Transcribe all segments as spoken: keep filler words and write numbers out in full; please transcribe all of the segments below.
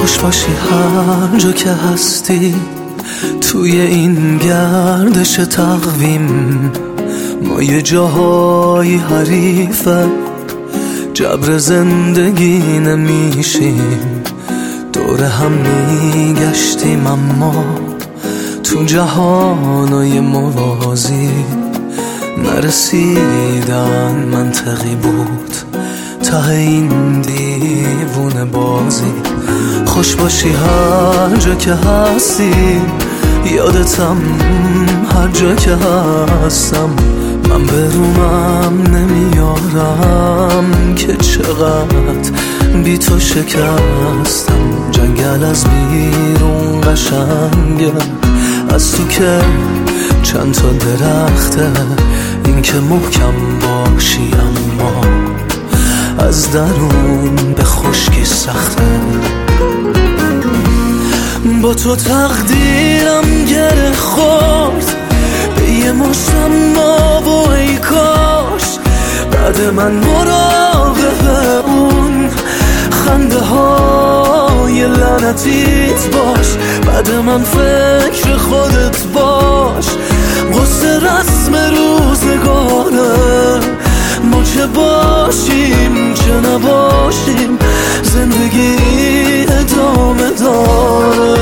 خوش باشی هر جا که هستی، توی این گردش تقویم ما یه جاهای حریفه، جبر زندگی نمیشیم، دور هم میگشتیم اما تو جهانای موازی نرسیدن منطقی بود ته این دیوونه بازی. خوش باشی هر جا که هستی، یادتم هر جا که هستم، من به رومم نمیارم که چقدر بی تو شکستم. جنگل از بیرون قشنگه، از تو که چند تا درخته، این که محکم باشی اما از درون به خشکی سخته. با تو تقدیرم گره خورد به یه مشتم ما و ای کاش بعد من مراقب اون خنده های لعنتیت باش، بعد من فکر خودت باش. قصه رسم روزگاره، ما چه باشیم چه نباشیم، زندگی ادامه داره.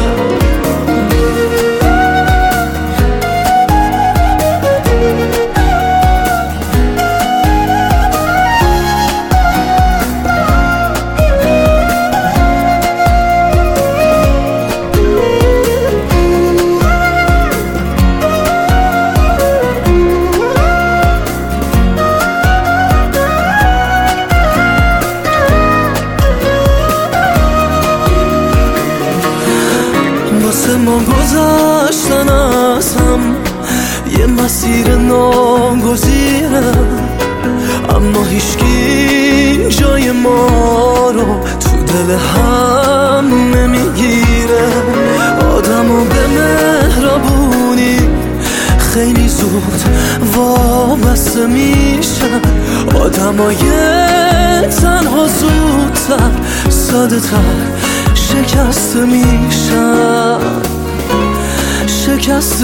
واسه ما گذاشتن از هم یه مسیر ناگزیره، اما هیچکی جای ما رو تو دل هم نمیگیره. آدمو به مهربونی خیلی زود وابسته میشن، آدمای تنها زودتر ساده تر شکست میشن، شکست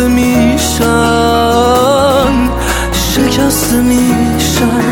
میشن، شکست میشن.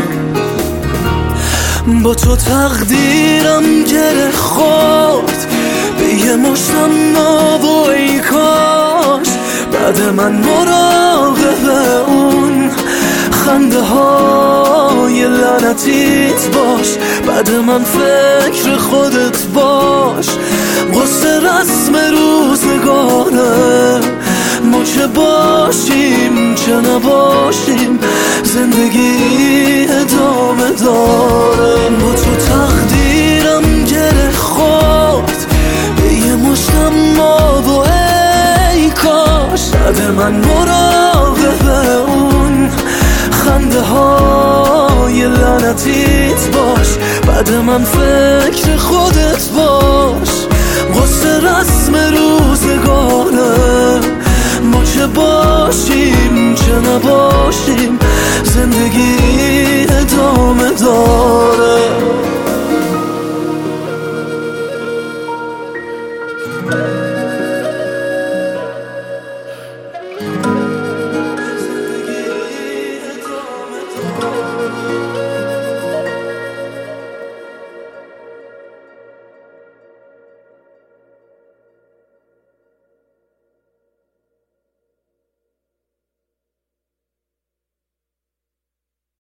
با تو تقدیرم گره خورد به یه مشتم ما و ای کاش بعد من مراقب اون خنده های لعنتیت باش، بعد من فکر خودت باش. قصه رسم روزگاره، ما چه باشیم چه نباشیم، زندگی ادامه داره. با تو تقدیرم گره خورد به یه مشتم ما و ای کاش بعد من مراقب اون خنده های لعنتیت باش، بعد من فکر خودت باش. قصه رسم روزگاره، ما چه باشیم چه نباشیم، زندگی ادامه داره.